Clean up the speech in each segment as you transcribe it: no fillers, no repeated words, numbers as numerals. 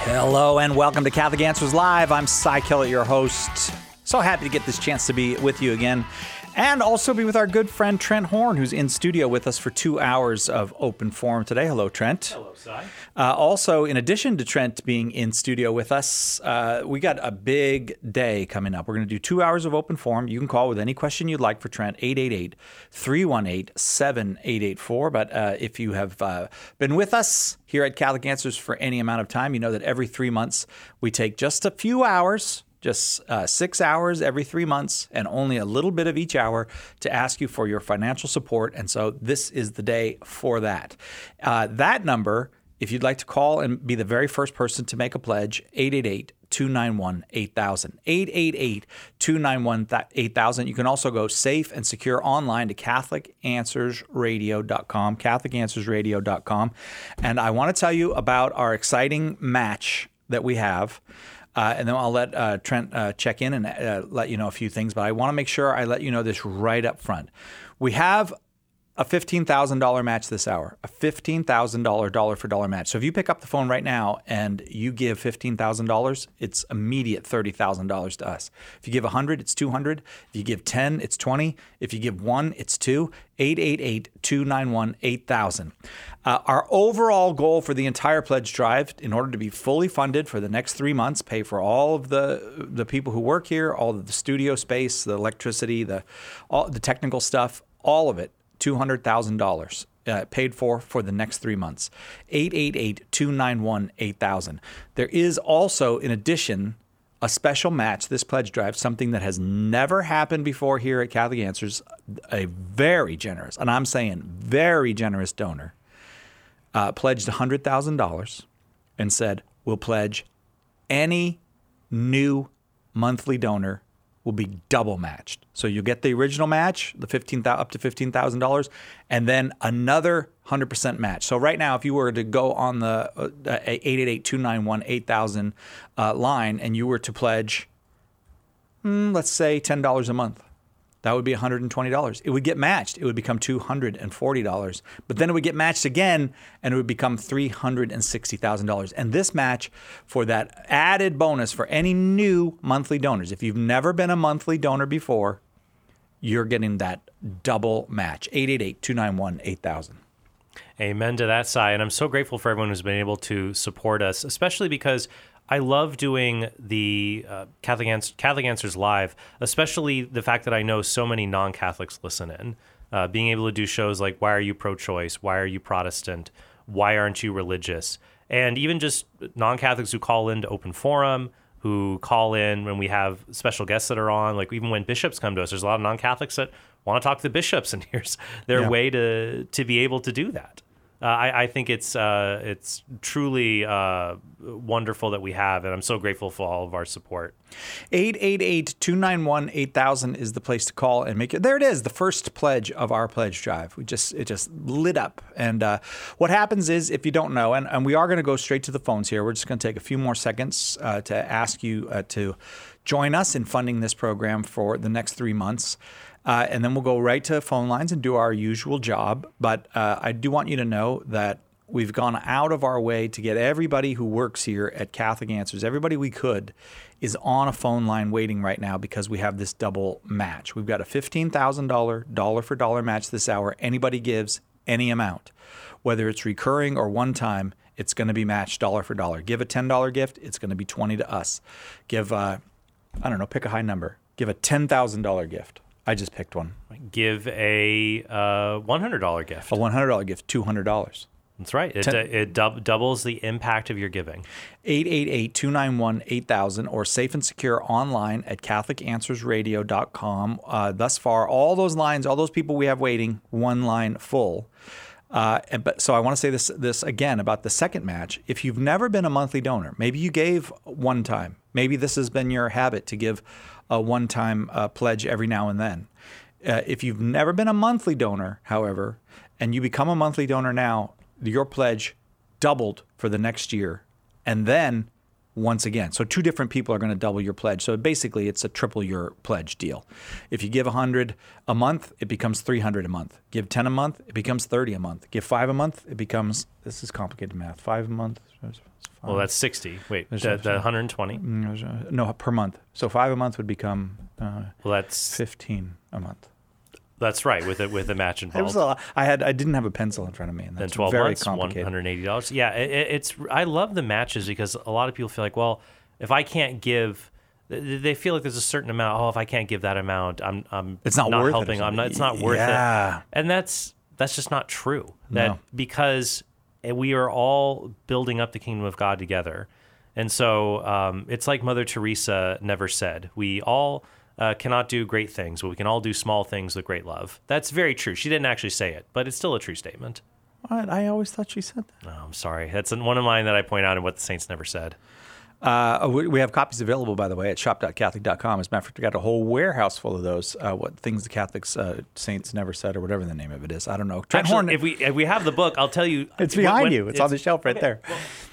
Hello and welcome to Catholic Answers Live. I'm Cy Kellett, your host. So happy to get this chance to be with you again. And also be with our good friend Trent Horn, who's in studio with us for 2 hours of open forum today. Hello, Trent. Hello, Cy. Also, in addition to Trent being in studio with us, we got a big day coming up. We're going to do 2 hours of open forum. You can call with any question you'd like for Trent, 888-318-7884. But if you have been with us here at Catholic Answers for any amount of time, you know that every 3 months we take just a few hours, just 6 hours every 3 months, and only a little bit of each hour to ask you for your financial support. And so this is the day for that. That number, if you'd like to call and be the very first person to make a pledge, 888-291-8000. 888-291-8000. You can also go safe and secure online to CatholicAnswersRadio.com, CatholicAnswersRadio.com. And I want to tell you about our exciting match that we have. And then I'll let Trent check in and let you know a few things. But I want to make sure I let you know this right up front. We have a $15,000 match this hour, a $15,000 dollar-for-dollar match. So if you pick up the phone right now and you give $15,000, it's immediate $30,000 to us. If you give 100, it's 200. If you give 10, it's 20. If you give 1, it's 2. 888-291-8000. Our overall goal for the entire pledge drive, in order to be fully funded for the next 3 months, pay for all of the people who work here, all of the studio space, the electricity, all the technical stuff, all of it, $200,000 paid for the next 3 months. 888-291-8000. There is also, in addition, a special match, this pledge drive, something that has never happened before here at Catholic Answers. A very generous, and I'm saying very generous donor, pledged $100,000 and said, we'll pledge any new monthly donor will be double matched. So you'll get the original match, the up to $15,000, and then another 100% match. So right now, if you were to go on the 888-291-8000 line and you were to pledge, let's say $10 a month, that would be $120. It would get matched. It would become $240. But then it would get matched again, and it would become $360,000. And this match, for that added bonus for any new monthly donors, if you've never been a monthly donor before, you're getting that double match. 888-291-8000. Amen to that, Cy. And I'm so grateful for everyone who's been able to support us, especially because I love doing the Catholic Answers Live, especially the fact that I know so many non-Catholics listen in. Being able to do shows like, why are you pro-choice? Why are you Protestant? Why aren't you religious? And even just non-Catholics who call into open forum, who call in when we have special guests that are on, like even when bishops come to us, there's a lot of non-Catholics that want to talk to the bishops, and here's their way to be able to do that. I think it's truly wonderful that we have, and I'm so grateful for all of our support. 888-291-8000 is the place to call and make it. There it is, the first pledge of our pledge drive. It just lit up. And what happens is, if you don't know, and we are going to go straight to the phones here. We're just going to take a few more seconds to ask you to join us in funding this program for the next 3 months. And then we'll go right to phone lines and do our usual job. But I do want you to know that we've gone out of our way to get everybody who works here at Catholic Answers, everybody we could, is on a phone line waiting right now because we have this double match. We've got a $15,000 dollar-for-dollar match this hour. Anybody gives any amount, whether it's recurring or one time, it's going to be matched dollar for dollar. Give a $10 gift, it's going to be $20 to us. Give, pick a high number. Give a $10,000 gift. I just picked one. Give a $100 gift. A $100 gift, $200. That's right. It doubles the impact of your giving. 888-291-8000 or safe and secure online at CatholicAnswersRadio.com. Thus far, all those lines, all those people we have waiting, one line full. So I want to say this again about the second match. If you've never been a monthly donor, maybe you gave one time. Maybe this has been your habit to give a one-time pledge every now and then. If you've never been a monthly donor, however, and you become a monthly donor now, your pledge doubled for the next year. And then once again. So 2 different people are going to double your pledge. So basically, it's a triple your pledge deal. If you give 100 a month, it becomes 300 a month. Give 10 a month, it becomes 30 a month. Give 5 a month, it becomes, this is complicated math, 5 a month. Well, that's 60. Wait, the 120? No, per month. So 5 a month would become Well, that's 15 a month. That's right, with a match It was involved. a lot. I didn't have a pencil in front of me, and Then that's 12 very months, complicated. $180. Yeah, it's. I love the matches because a lot of people feel like, well, if I can't give, they feel like there's a certain amount. Oh, if I can't give that amount, I'm It's not worth it or helping. something. It's not worth Yeah. it. And that's just not true. No. Because we are all building up the kingdom of God together, and so it's like Mother Teresa never said. We all cannot do great things, but we can all do small things with great love. That's very true. She didn't actually say it, but it's still a true statement. What? I always thought she said that. Oh, I'm sorry. That's one of mine that I point out in What the Saints Never Said. We have copies available, by the way, at shop.catholic.com. As a matter of fact, we got a whole warehouse full of those. What things the Catholics saints never said, or whatever the name of it is. I don't know. Trent Horn, Actually, if we have the book, I'll tell you. it's behind you. It's on the shelf right there.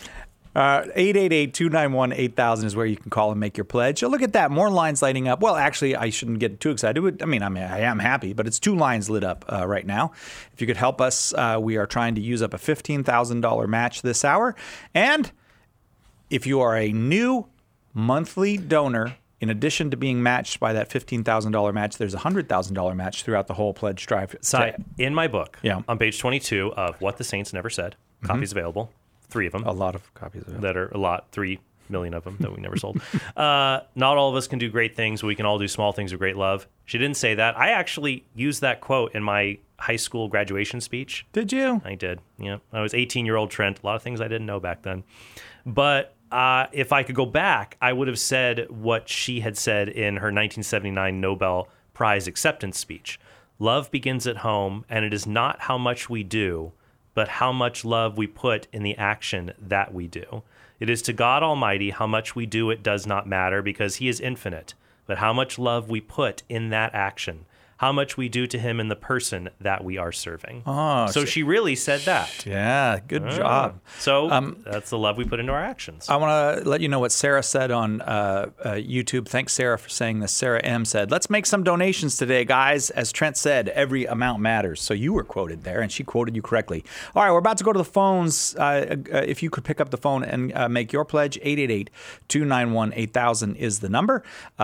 888-291-8000 is where you can call and make your pledge. Oh, look at that. More lines lighting up. Well, actually, I shouldn't get too excited. I am happy, but it's 2 lines lit up right now. If you could help us, we are trying to use up a $15,000 match this hour. And if you are a new monthly donor, in addition to being matched by that $15,000 match, there's a $100,000 match throughout the whole pledge drive. So in my book, Yeah. on page 22 of What the Saints Never Said, copies available, 3 of them. A lot of copies of it. That are a lot, 3 million of them that we never sold. Not all of us can do great things, but we can all do small things with great love. She didn't say that. I actually used that quote in my high school graduation speech. Did you? I did. Yeah, I was 18-year-old Trent. A lot of things I didn't know back then. But if I could go back, I would have said what she had said in her 1979 Nobel Prize acceptance speech. Love begins at home, and it is not how much we do, but how much love we put in the action that we do. It is to God Almighty how much we do it does not matter because he is infinite, but how much love we put in that action, how much we do to him in the person that we are serving. Oh, so she really said that. Yeah, good job. So that's the love we put into our actions. I want to let you know what Sarah said on YouTube. Thanks, Sarah, for saying this. Sarah M. said, let's make some donations today, guys. As Trent said, every amount matters. So you were quoted there, and she quoted you correctly. All right, we're about to go to the phones. If you could pick up the phone and make your pledge, 888-291-8000 is the number.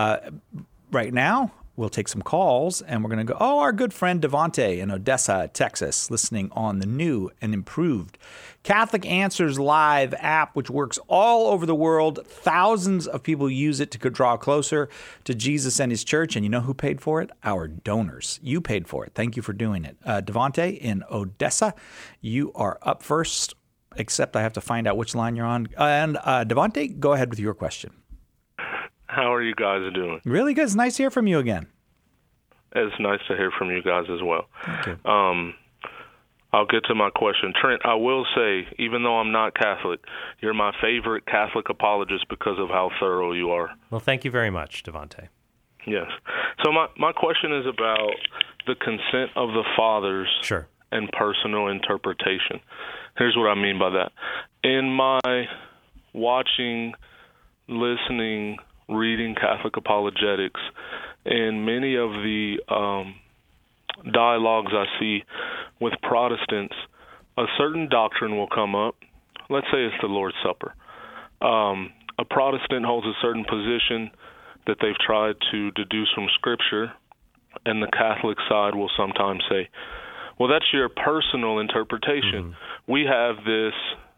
Right now, we'll take some calls, and we're going to go, our good friend Devontae in Odessa, Texas, listening on the new and improved Catholic Answers Live app, which works all over the world. Thousands of people use it to draw closer to Jesus and his church, and you know who paid for it? Our donors. You paid for it. Thank you for doing it. Devontae in Odessa, you are up first, except I have to find out which line you're on. And Devontae, go ahead with your question. How are you guys doing? Really good. It's nice to hear from you again. It's nice to hear from you guys as well. Thank you. I'll get to my question. Trent, I will say, even though I'm not Catholic, you're my favorite Catholic apologist because of how thorough you are. Well, thank you very much, Devontae. Yes. So my question is about the consent of the fathers Sure. and personal interpretation. Here's what I mean by that. In my watching, listening, reading Catholic apologetics, and many of the dialogues I see with Protestants, a certain doctrine will come up. Let's say it's the Lord's Supper. A Protestant holds a certain position that they've tried to deduce from Scripture, and the Catholic side will sometimes say, well, that's your personal interpretation. Mm-hmm. We have this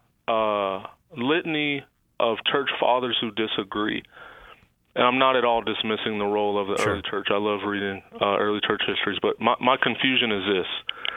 litany of church fathers who disagree. And I'm not at all dismissing the role of the Sure. early church. I love reading early church histories. But my confusion is this.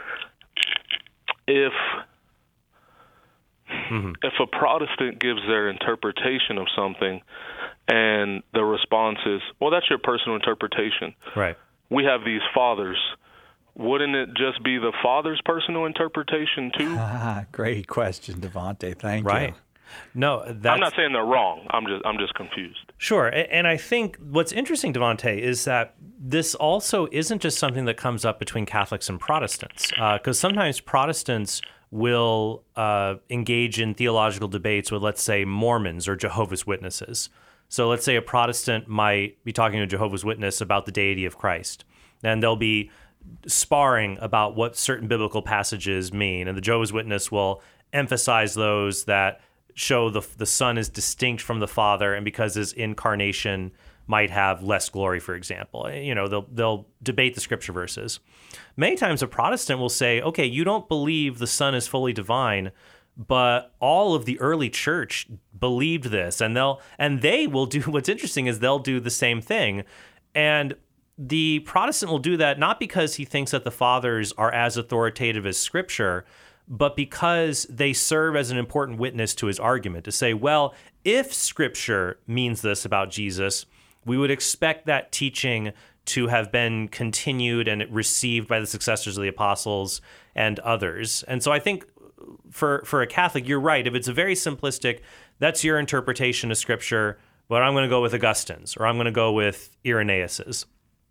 If a Protestant gives their interpretation of something and the response is, well, that's your personal interpretation. Right. We have these fathers. Wouldn't it just be the father's personal interpretation too? Great question, Devontae. Thank you. Right. No, that's... I'm not saying they're wrong. I'm just confused. Sure. And I think what's interesting, Devontae, is that this also isn't just something that comes up between Catholics and Protestants, because sometimes Protestants will engage in theological debates with, let's say, Mormons or Jehovah's Witnesses. So let's say a Protestant might be talking to a Jehovah's Witness about the deity of Christ, and they'll be sparring about what certain biblical passages mean, and the Jehovah's Witness will emphasize those that show the Son is distinct from the Father, and because his incarnation might have less glory, for example. They'll debate the scripture verses. Many times a Protestant will say, okay, you don't believe the Son is fully divine, but all of the early church believed this, and they will do, what's interesting is they'll do the same thing. And the Protestant will do that not because he thinks that the fathers are as authoritative as scripture, but because they serve as an important witness to his argument to say, well, if scripture means this about Jesus, we would expect that teaching to have been continued and received by the successors of the apostles and others. And so I think for a Catholic, you're right. If it's a very simplistic, that's your interpretation of scripture, but I'm going to go with Augustine's, or I'm going to go with Irenaeus's.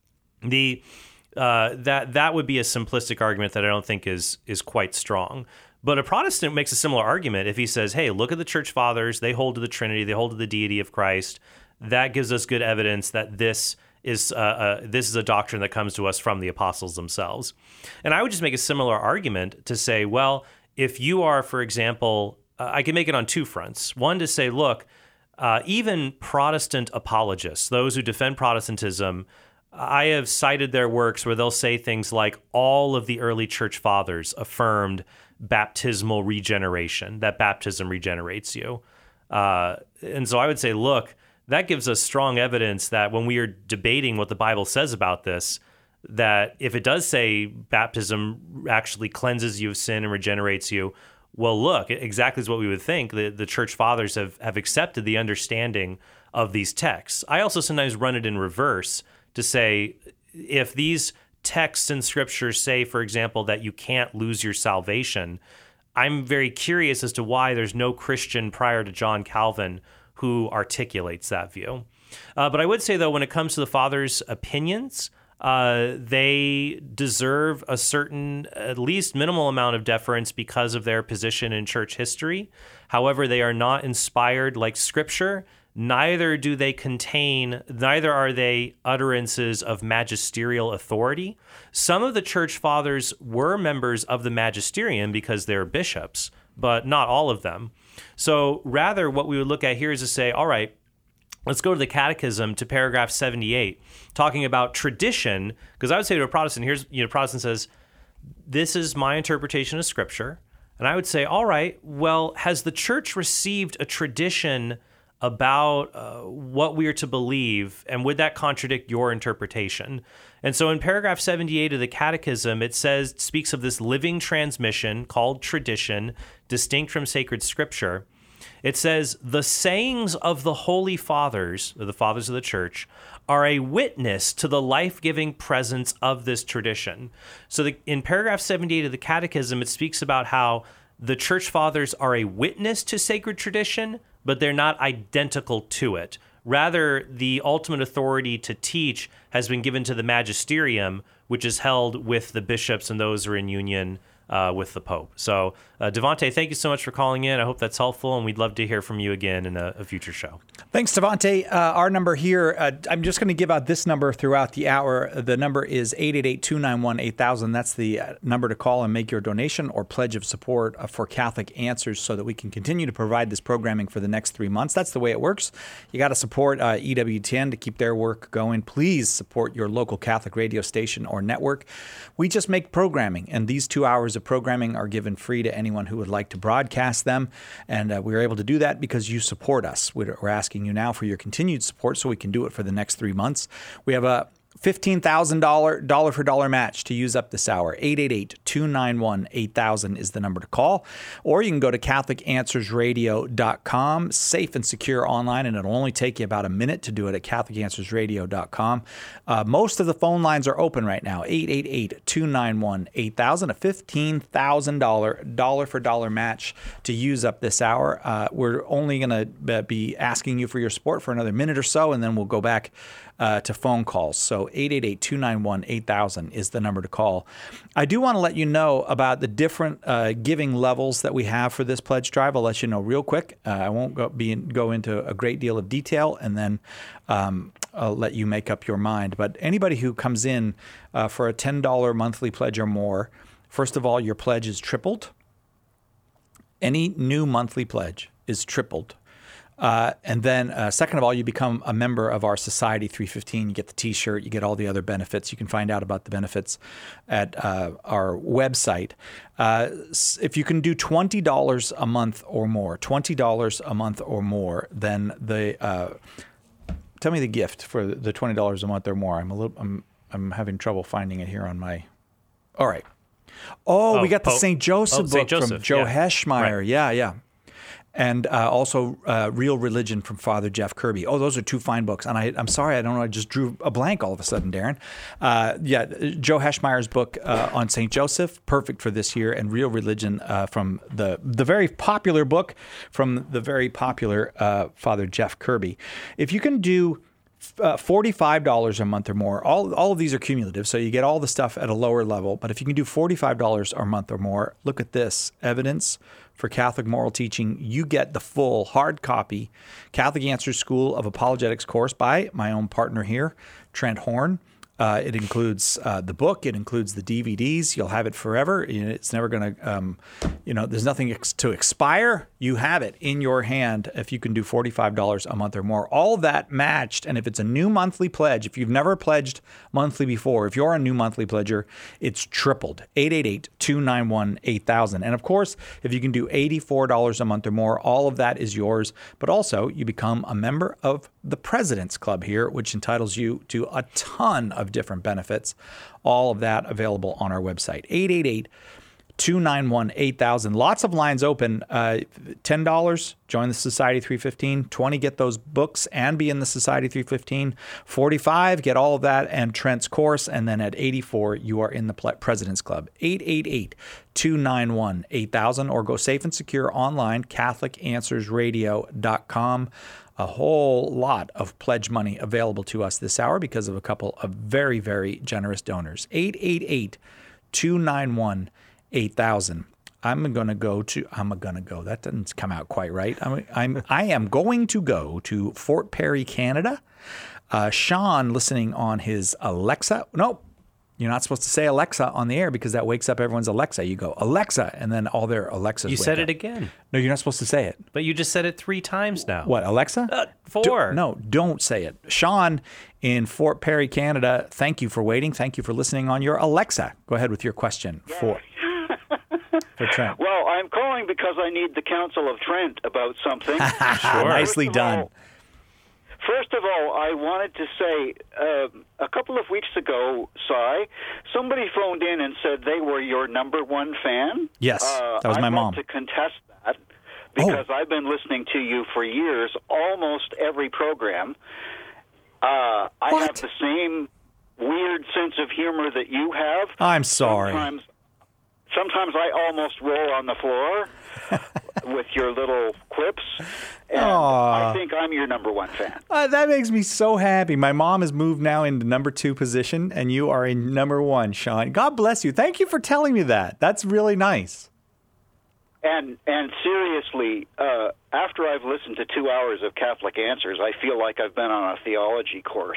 That would be a simplistic argument that I don't think is quite strong. But a Protestant makes a similar argument if he says, hey, look at the church fathers, they hold to the Trinity, they hold to the deity of Christ. That gives us good evidence that this is a doctrine that comes to us from the apostles themselves. And I would just make a similar argument to say, well, if you are, for example, I can make it on two fronts. One, to say, look, even Protestant apologists, those who defend Protestantism, I have cited their works where they'll say things like all of the early church fathers affirmed baptismal regeneration, that baptism regenerates you. And so I would say, look, that gives us strong evidence that when we are debating what the Bible says about this, that if it does say baptism actually cleanses you of sin and regenerates you, well, look, exactly is what we would think. The church fathers have accepted the understanding of these texts. I also sometimes run it in reverse to say, if these texts in Scripture say, for example, that you can't lose your salvation, I'm very curious as to why there's no Christian prior to John Calvin who articulates that view. But I would say, though, when it comes to the fathers' opinions, they deserve a certain, at least minimal amount of deference because of their position in church history. However, they are not inspired like Scripture. Neither are they utterances of magisterial authority. Some of the church fathers were members of the magisterium because they're bishops, but not all of them. So rather, what we would look at here is to say, all right, let's go to the Catechism to paragraph 78, talking about tradition, because I would say to a Protestant, Protestant says, this is my interpretation of Scripture. And I would say, all right, well, has the church received a tradition about what we are to believe, and would that contradict your interpretation? And so in paragraph 78 of the Catechism, it speaks of this living transmission called tradition, distinct from sacred Scripture. It says, the sayings of the Holy Fathers, or the Fathers of the Church, are a witness to the life-giving presence of this tradition. So in paragraph 78 of the Catechism, it speaks about how the Church Fathers are a witness to sacred tradition, but they're not identical to it. Rather, the ultimate authority to teach has been given to the magisterium, which is held with the bishops and those who are in union with the Pope. So, Devontae, thank you so much for calling in. I hope that's helpful, and we'd love to hear from you again in a future show. Thanks, Devontae. Our number here, I'm just going to give out this number throughout the hour. The number is 888-291-8000. That's the number to call and make your donation or pledge of support for Catholic Answers so that we can continue to provide this programming for the next 3 months. That's the way it works. You got to support EWTN to keep their work going. Please support your local Catholic radio station or network. We just make programming, and these 2 hours of programming are given free to anyone who would like to broadcast them. And we're able to do that because you support us. We're asking you now for your continued support so we can do it for the next 3 months. We have a $15,000 dollar-for-dollar match to use up this hour. 888-291-8000 is the number to call. Or you can go to CatholicAnswersRadio.com, safe and secure online, and it'll only take you about a minute to do it at CatholicAnswersRadio.com. Most of the phone lines are open right now. 888-291-8000, a $15,000 dollar-for-dollar match to use up this hour. We're only going to be asking you for your support for another minute or so, and then we'll go back to phone calls. So Radio. 888-291-8000 is the number to call. I do want to let you know about the different giving levels that we have for this pledge drive. I'll let you know real quick. I won't go into a great deal of detail, and then I'll let you make up your mind. But anybody who comes in for a $10 monthly pledge or more, first of all, your pledge is tripled. Any new monthly pledge is tripled. And then second of all, you become a member of our Society 315. You get the T-shirt. You get all the other benefits. You can find out about the benefits at our website. If you can do $20 a month or more, then tell me the gift for the $20 a month or more. I'm having trouble finding it here on my. All right. We got the St. Joseph book from Joe Heschmeyer. Right. Yeah. And also Real Religion from Father Jeff Kirby. Those are two fine books. And I'm sorry, I don't know, I just drew a blank all of a sudden, Darren. Joe Heschmeyer's book on St. Joseph, perfect for this year, and Real Religion from the very popular book from the very popular Father Jeff Kirby. If you can do $45 a month or more, all of these are cumulative, so you get all the stuff at a lower level. But if you can do $45 a month or more, look at this. Evidence for Catholic Moral Teaching. You get the full hard copy Catholic Answers School of Apologetics course by my own partner here, Trent Horn. It includes the book. It includes the DVDs. You'll have it forever. It's never going to, there's nothing to expire. You have it in your hand if you can do $45 a month or more. All of that matched. And if it's a new monthly pledge, if you've never pledged monthly before, if you're a new monthly pledger, it's tripled. 888-291-8000. And of course, if you can do $84 a month or more, all of that is yours. But also, you become a member of the President's Club here, which entitles you to a ton of different benefits. All of that available on our website. 888-291-8000. Lots of lines open. $10, join the Society 315. $20, get those books and be in the Society 315. $45, get all of that and Trent's course. And then at $84, you are in the President's Club. 888-291-8000, or go safe and secure online, CatholicAnswersRadio.com. A whole lot of pledge money available to us this hour because of a couple of very, very generous donors. 888-291-8000. That doesn't come out quite right. I am going to go to Fort Perry, Canada. Sean, listening on his Alexa. Nope. You're not supposed to say Alexa on the air because that wakes up everyone's Alexa. You go, Alexa, and then all their Alexas You said wake up. it again. No, you're not supposed to say it. But you just said it 3 times now. What, Alexa? 4. Don't say it. Sean in Fort Perry, Canada, thank you for waiting. Thank you for listening on your Alexa. Go ahead with your question for Trent. Well, I'm calling because I need the counsel of Trent about something. Sure. Nicely done. First of all, I wanted to say, a couple of weeks ago, somebody phoned in and said they were your number one fan. Yes, that was my mom. I want to contest that because I've been listening to you for years, almost every program. I have the same weird sense of humor that you have. I'm sorry. Sometimes I almost roll on the floor with your little quips, and I think I'm your number one fan. That makes me so happy. My mom has moved now into number 2 position, and you are in number 1, Sean. God bless you. Thank you for telling me that. That's really nice. And seriously, after I've listened to 2 hours of Catholic Answers, I feel like I've been on a theology course.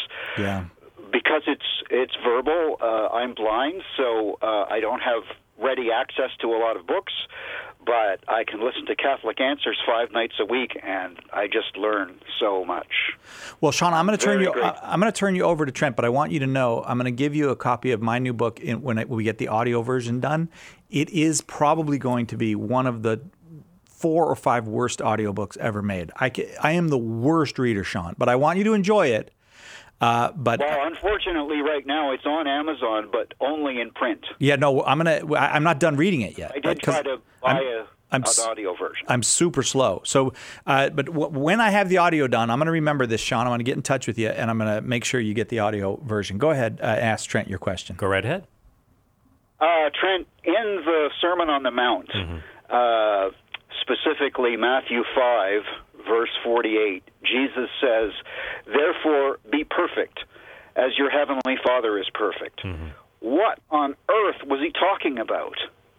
Because it's verbal. I'm blind, so I don't have ready access to a lot of books, but I can listen to Catholic Answers 5 nights a week, and I just learn so much. Well, Sean, I'm going to turn you over to Trent, but I want you to know I'm going to give you a copy of my new book when we get the audio version done. It is probably going to be one of the 4 or 5 worst audiobooks ever made. I am the worst reader, Sean, but I want you to enjoy it. Well, unfortunately, right now it's on Amazon, but only in print. Yeah, no, I'm not done reading it yet. I did try to buy an audio version. I'm super slow. So, but when I have the audio done, I'm going to remember this, Sean. I'm going to get in touch with you, and I'm going to make sure you get the audio version. Go ahead, ask Trent your question. Go right ahead. Trent, in the Sermon on the Mount, specifically Matthew 5, verse 48, Jesus says, "Therefore be perfect, as your Heavenly Father is perfect. What on earth was he talking about?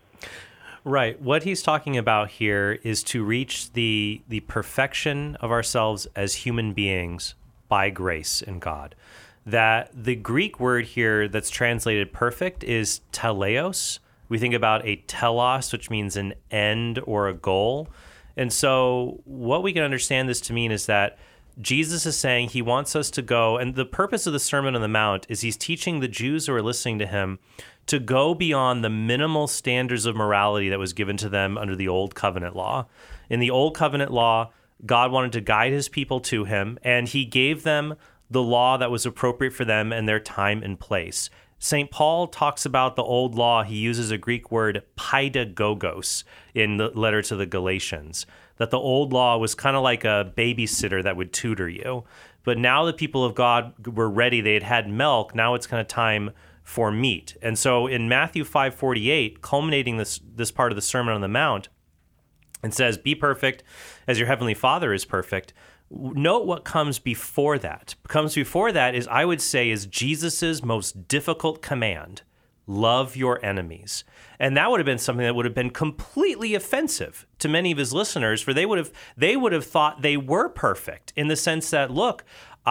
Right. What he's talking about here is to reach the perfection of ourselves as human beings by grace in God. That the Greek word here that's translated perfect is teleos. We think about a telos, which means an end or a goal. And so what we can understand this to mean is that Jesus is saying he wants us to go, and the purpose of the Sermon on the Mount is he's teaching the Jews who are listening to him to go beyond the minimal standards of morality that was given to them under the Old Covenant law. In the Old Covenant law, God wanted to guide his people to him, and he gave them the law that was appropriate for them and their time and place. St. Paul talks about the old law. He uses a Greek word, paidagogos, in the letter to the Galatians, that the old law was kind of like a babysitter that would tutor you. But now the people of God were ready. They had milk. Now it's kind of time for meat. And so in Matthew 5:48, culminating this part of the Sermon on the Mount, it says, be perfect as your heavenly Father is perfect. Note what comes before that. What comes before that is, I would say, is Jesus's most difficult command: love your enemies. And that would have been something that would have been completely offensive to many of his listeners, for they would have thought they were perfect, in the sense that, look,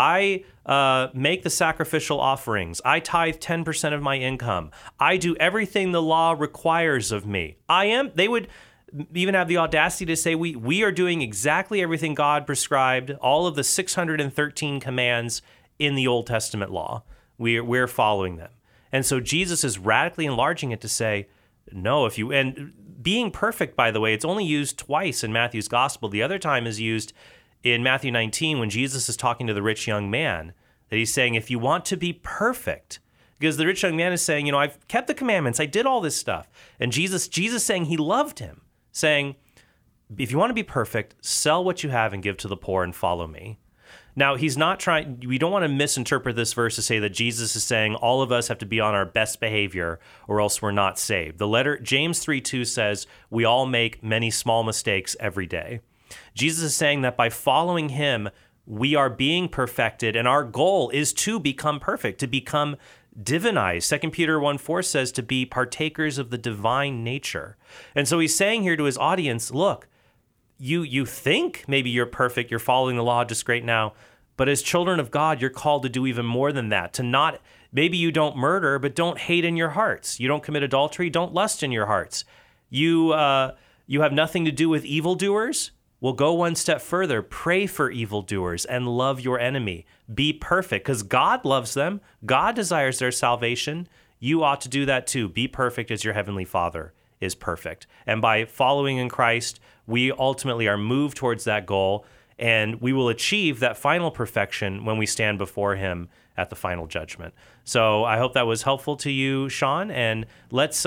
I make the sacrificial offerings. I tithe 10% of my income. I do everything the law requires of me. They would even have the audacity to say, we are doing exactly everything God prescribed, all of the 613 commands in the Old Testament law. We're following them. And so Jesus is radically enlarging it to say, no, and being perfect, by the way, it's only used twice in Matthew's gospel. The other time is used in Matthew 19 when Jesus is talking to the rich young man, that he's saying, if you want to be perfect, because the rich young man is saying, I've kept the commandments, I did all this stuff. And Jesus saying he loved him, saying, if you want to be perfect, sell what you have and give to the poor and follow me. Now, he's not trying, we don't want to misinterpret this verse to say that Jesus is saying all of us have to be on our best behavior or else we're not saved. The letter, James 3:2 says, we all make many small mistakes every day. Jesus is saying that by following him, we are being perfected, and our goal is to become perfect, to become divinized. 2 Peter 1:4 says to be partakers of the divine nature. And so he's saying here to his audience, look, you think maybe you're perfect, you're following the law just great now, but as children of God, you're called to do even more than that, to not, maybe you don't murder, but don't hate in your hearts. You don't commit adultery, don't lust in your hearts. You have nothing to do with evildoers. Well, go one step further. Pray for evildoers and love your enemy. Be perfect, because God loves them. God desires their salvation. You ought to do that too. Be perfect as your heavenly Father is perfect. And by following in Christ, we ultimately are moved towards that goal, and we will achieve that final perfection when we stand before him at the final judgment. So I hope that was helpful to you, Sean. And let's,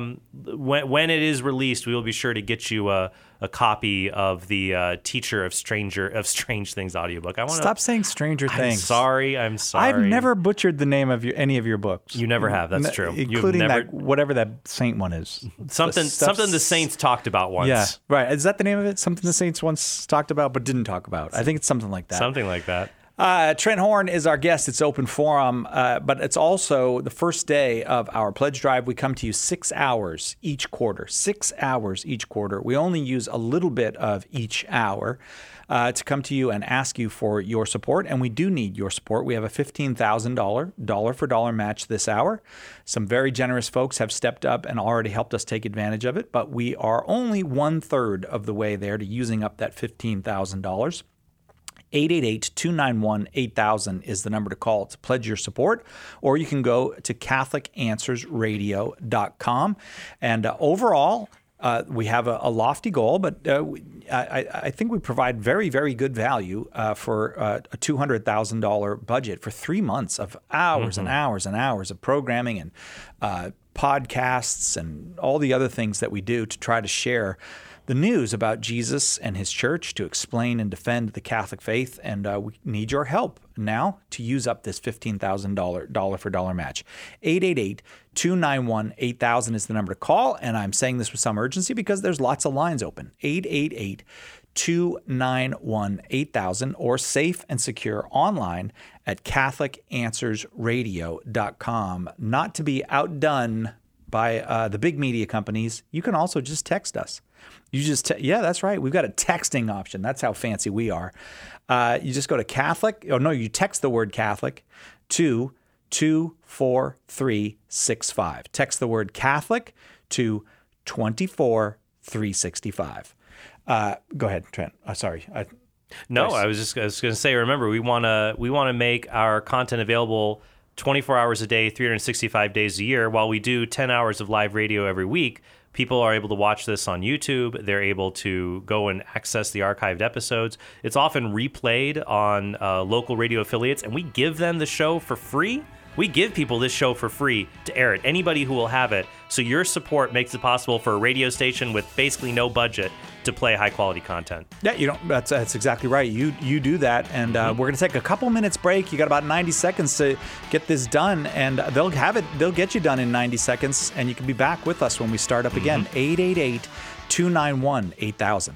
when it is released, we will be sure to get you a copy of the Teacher of Strange Things audiobook. Stop saying Stranger Things. I'm sorry. I've never butchered the name of any of your books. You never have. That's true. Including that, whatever that saint one is. Something the saints talked about once. Yeah, right. Is that the name of it? Something the saints once talked about but didn't talk about. I think it's something like that. Something like that. Trent Horn is our guest. It's open forum, but it's also the first day of our pledge drive. We come to you 6 hours each quarter. 6 hours each quarter. We only use a little bit of each hour to come to you and ask you for your support, and we do need your support. We have a $15,000 dollar-for-dollar match this hour. Some very generous folks have stepped up and already helped us take advantage of it, but we are only 1/3 of the way there to using up that $15,000. 888-291-8000 is the number to call to pledge your support, or you can go to CatholicAnswersRadio.com. And overall, we have a lofty goal, but I think we provide very, very good value for a $200,000 budget for 3 months of hours and hours and hours of programming and podcasts and all the other things that we do to try to share the news about Jesus and his church, to explain and defend the Catholic faith. And we need your help now to use up this $15,000 dollar-for-dollar match. 888-291-8000 is the number to call. And I'm saying this with some urgency because there's lots of lines open. 888 888-291-8000 or safe and secure online at CatholicAnswersRadio.com. Not to be outdone by the big media companies, you can also just text us. You just, yeah, that's right. We've got a texting option. That's how fancy we are. You just go to you text the word Catholic to 24365. Text the word Catholic to 24365. Go ahead, Trent. Sorry. I was going to say, remember, we want to make our content available 24 hours a day, 365 days a year. While we do 10 hours of live radio every week, people are able to watch this on YouTube. They're able to go and access the archived episodes. It's often replayed on local radio affiliates, and we give them the show for free. We give people this show for free to air it. Anybody who will have it. So your support makes it possible for a radio station with basically no budget to play high quality content. Yeah, that's exactly right. You do that, and we're going to take a couple minutes break. You got about 90 seconds to get this done, and they'll get you done in 90 seconds, and you can be back with us when we start up again. 888-291-8000.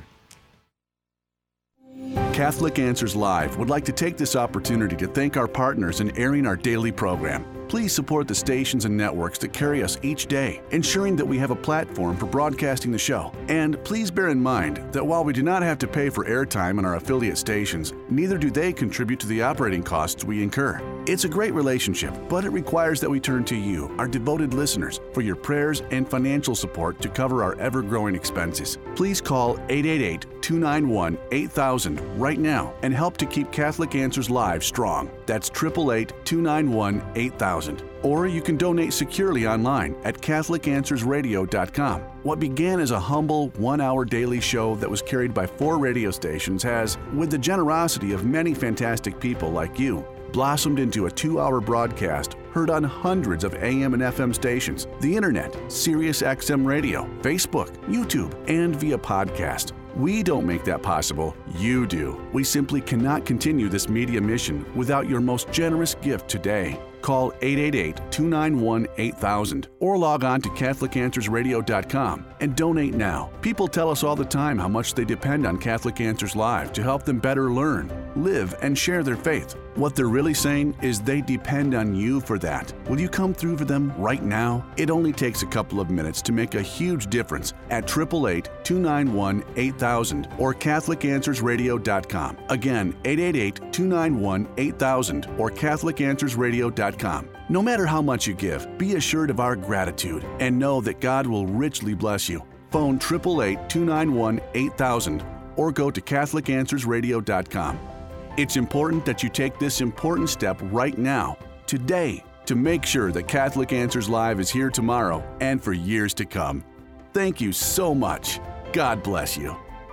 Catholic Answers Live would like to take this opportunity to thank our partners in airing our daily program. Please support the stations and networks that carry us each day, ensuring that we have a platform for broadcasting the show. And please bear in mind that while we do not have to pay for airtime on our affiliate stations, neither do they contribute to the operating costs we incur. It's a great relationship, but it requires that we turn to you, our devoted listeners, for your prayers and financial support to cover our ever-growing expenses. Please call 888-291-8000 right now and help to keep Catholic Answers Live strong. That's 888-291-8000. Or you can donate securely online at CatholicAnswersRadio.com. What began as a humble one-hour daily show that was carried by 4 radio stations has, with the generosity of many fantastic people like you, blossomed into a 2-hour broadcast heard on hundreds of AM and FM stations, the internet, Sirius XM radio, Facebook, YouTube, and via podcast. We don't make that possible. You do. We simply cannot continue this media mission without your most generous gift today. Call 888-291-8000 or log on to CatholicAnswersRadio.com and donate now. People tell us all the time how much they depend on Catholic Answers Live to help them better learn, live, and share their faith. What they're really saying is they depend on you for that. Will you come through for them right now? It only takes a couple of minutes to make a huge difference at 888-291-8000 or CatholicAnswersRadio.com. Again, 888-291-8000 or CatholicAnswersRadio.com. No matter how much you give, be assured of our gratitude and know that God will richly bless you. Phone 888-291-8000 or go to CatholicAnswersRadio.com. It's important that you take this important step right now, today, to make sure that Catholic Answers Live is here tomorrow and for years to come. Thank you so much. God bless you.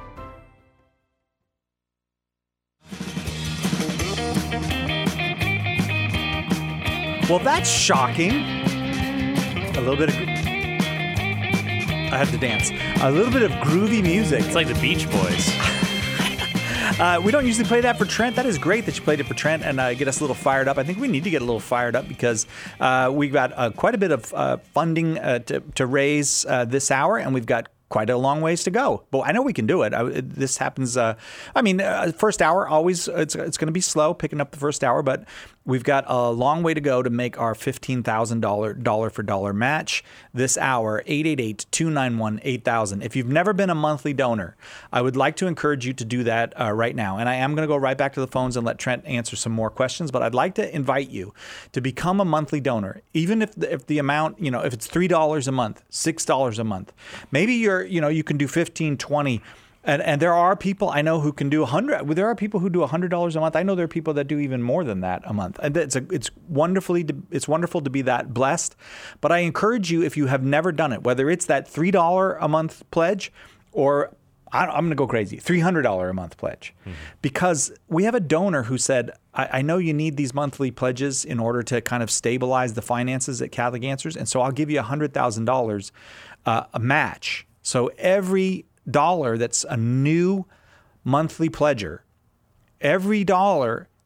Well, that's shocking. A little bit of... I have to dance. A little bit of groovy music. It's like the Beach Boys. We don't usually play that for Trent. That is great that you played it for Trent and get us a little fired up. I think we need to get a little fired up because we've got quite a bit of funding to raise this hour, and we've got quite a long ways to go. But I know we can do it. This happens, first hour, always, it's going to be slow picking up the first hour, but we've got a long way to go to make our $15,000 dollar for dollar match this hour, 888-291-8000. If you've never been a monthly donor, I would like to encourage you to do that right now. And I am going to go right back to the phones and let Trent answer some more questions, but I'd like to invite you to become a monthly donor, even if the amount, if it's $3 a month, $6 a month, maybe you can do 15, 20. And there are people I know who can do 100. There are people who do $100 a month. I know there are people that do even more than that a month. And it's wonderful to be that blessed. But I encourage you, if you have never done it, whether it's that $3 a month pledge or I'm going to go crazy, $300 a month pledge, because we have a donor who said, I know you need these monthly pledges in order to kind of stabilize the finances at Catholic Answers, and so I'll give you $100,000 a match. So every dollar that's a new monthly pledger, every dollar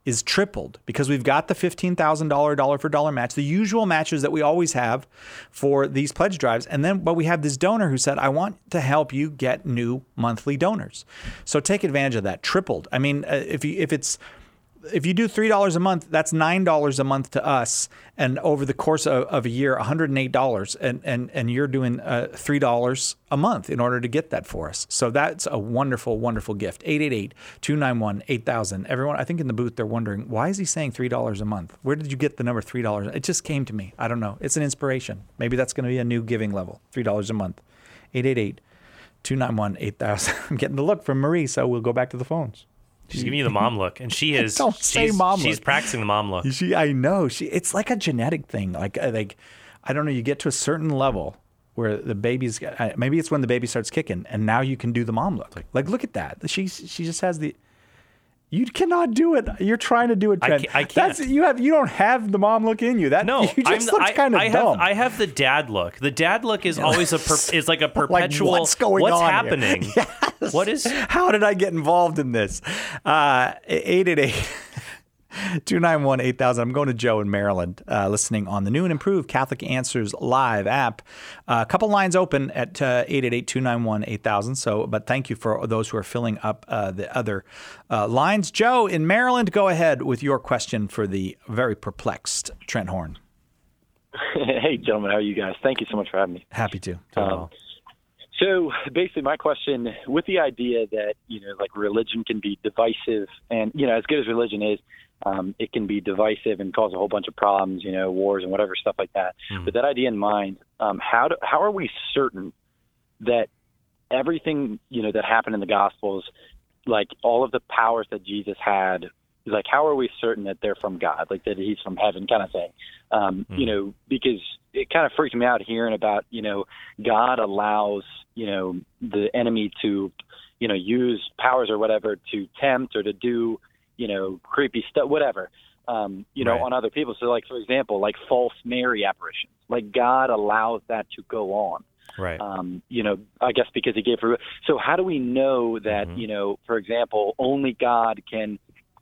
is tripled because we've got the $15,000 dollar for dollar match, the usual matches that we always have for these pledge drives. And then, but we have this donor who said, I want to help you get new monthly donors. So take advantage of that. Tripled. I mean, if you do $3 a month, that's $9 a month to us. And over the course of a year, $108. And you're doing $3 a month in order to get that for us. So that's a wonderful, wonderful gift. 888-291-8000. Everyone, I think in the booth, they're wondering, why is he saying $3 a month? Where did you get the number $3? It just came to me. I don't know. It's an inspiration. Maybe that's going to be a new giving level, $3 a month. 888-291-8000. I'm getting the look from Marie, so we'll go back to the phones. She's giving you the mom look, and she is. Don't say mom look. She's practicing the mom look. I know. It's like a genetic thing. Like I don't know. You get to a certain level where the baby's. Maybe it's when the baby starts kicking, and now you can do the mom look. Like look at that. She just has the. You cannot do it. You're trying to do it, Trent. I can't. You don't have the mom look in you. No, you just look kind of dumb. I have the dad look. The dad look is always is like a perpetual. Like, what's going on? What's happening? Yes. What is? How did I get involved in this? 888-291-8000. I'm going to Joe in Maryland, listening on the new and improved Catholic Answers Live app. A couple lines open at 888-291-8000. So, but thank you for those who are filling up the other lines. Joe in Maryland, go ahead with your question for the very perplexed Trent Horn. Hey, gentlemen, how are you guys? Thank you so much for having me. Happy to. So basically my question, with the idea that, like religion can be divisive and, as good as religion is, it can be divisive and cause a whole bunch of problems, wars and whatever, stuff like that. Mm-hmm. With that idea in mind, how are we certain that everything, that happened in the Gospels, like all of the powers that Jesus had, like, how are we certain that they're from God, like that he's from heaven kind of thing? Because it kind of freaks me out hearing about, God allows, the enemy to, use powers or whatever to tempt or to do, creepy stuff, whatever, right. on other people. So like, for example, like false Mary apparitions, like God allows that to go on. Right. I guess because he gave her. So how do we know that, for example, only God can,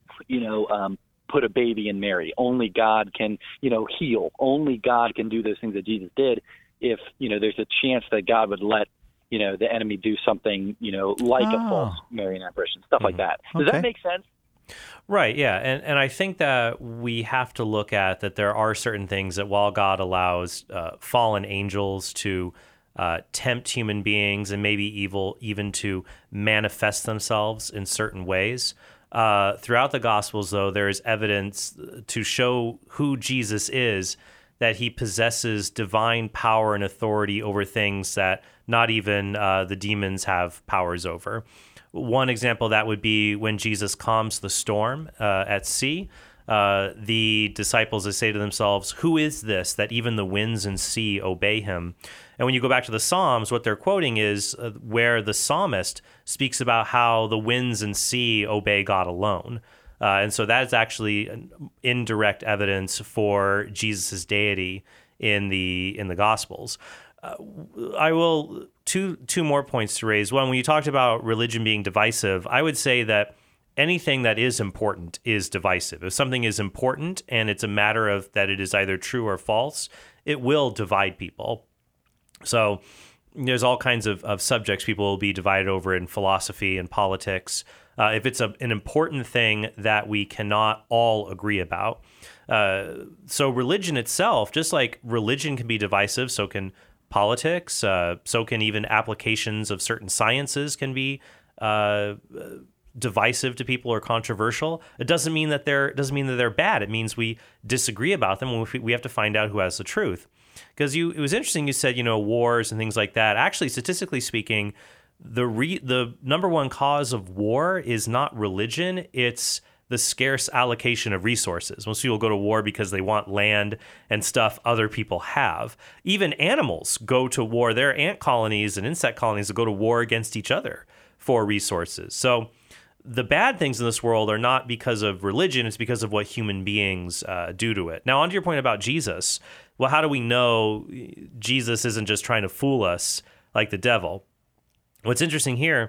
put a baby in Mary. Only God can, heal. Only God can do those things that Jesus did. If, there's a chance that God would let, the enemy do something, like a false Marian apparition, stuff like that. Does that make sense? Right, yeah. And I think that we have to look at that there are certain things that while God allows fallen angels to tempt human beings and maybe evil even to manifest themselves in certain ways, throughout the Gospels, though, there is evidence to show who Jesus is, that he possesses divine power and authority over things that not even the demons have powers over. One example of that would be when Jesus calms the storm at sea. The disciples, they say to themselves, who is this that even the winds and sea obey him? And when you go back to the Psalms, what they're quoting is where the psalmist speaks about how the winds and sea obey God alone. And so that is actually an indirect evidence for Jesus' deity in the Gospels. I will two more points to raise. One, when you talked about religion being divisive, I would say that anything that is important is divisive. If something is important and it's a matter of that it is either true or false, it will divide people. So there's all kinds of subjects people will be divided over in philosophy and politics. If it's an important thing that we cannot all agree about. So religion itself, just like religion can be divisive, so can politics, so can even applications of certain sciences can be divisive to people or controversial. It doesn't mean that they're bad. It means we disagree about them, and we have to find out who has the truth. Because it was interesting, you said, wars and things like that. Actually, statistically speaking, the number one cause of war is not religion, it's the scarce allocation of resources. Most people go to war because they want land and stuff other people have. Even animals go to war. There are ant colonies and insect colonies that go to war against each other for resources. So the bad things in this world are not because of religion, it's because of what human beings do to it. Now, on to your point about Jesus, well, how do we know Jesus isn't just trying to fool us like the devil? What's interesting here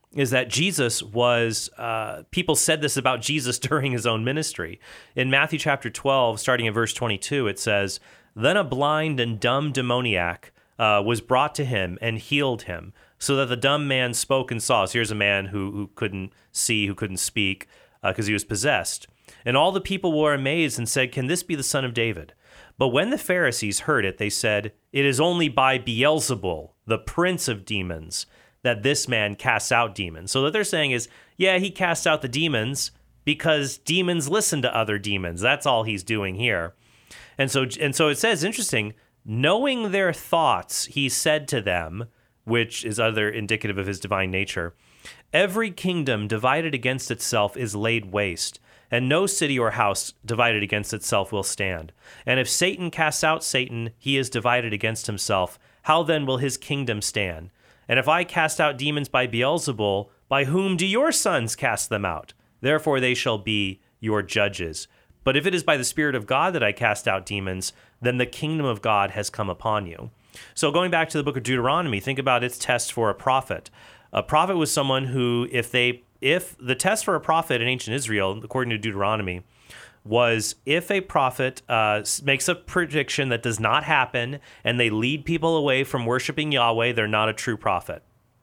is that Jesus was, people said this about Jesus during his own ministry. In Matthew chapter 12, starting at verse 22, it says, "Then a blind and dumb demoniac was brought to him and healed him, so that the dumb man spoke and saw." So here's a man who couldn't see, who couldn't speak, because he was possessed. "And all the people were amazed and said, 'Can this be the son of David?' But when the Pharisees heard it, they said, 'It is only by Beelzebul, the prince of demons, that this man casts out demons.'" So what they're saying is, yeah, he casts out the demons because demons listen to other demons. That's all he's doing here. And so it says, interesting, knowing their thoughts, he said to them, which is other indicative of his divine nature, "Every kingdom divided against itself is laid waste, and no city or house divided against itself will stand. And if Satan casts out Satan, he is divided against himself. How then will his kingdom stand? And if I cast out demons by Beelzebul, by whom do your sons cast them out? Therefore they shall be your judges. But if it is by the Spirit of God that I cast out demons, then the kingdom of God has come upon you." So going back to the book of Deuteronomy, think about its test for a prophet. A prophet was someone who, if the test for a prophet in ancient Israel, according to Deuteronomy, was if a prophet makes a prediction that does not happen and they lead people away from worshiping Yahweh, they're not a true prophet.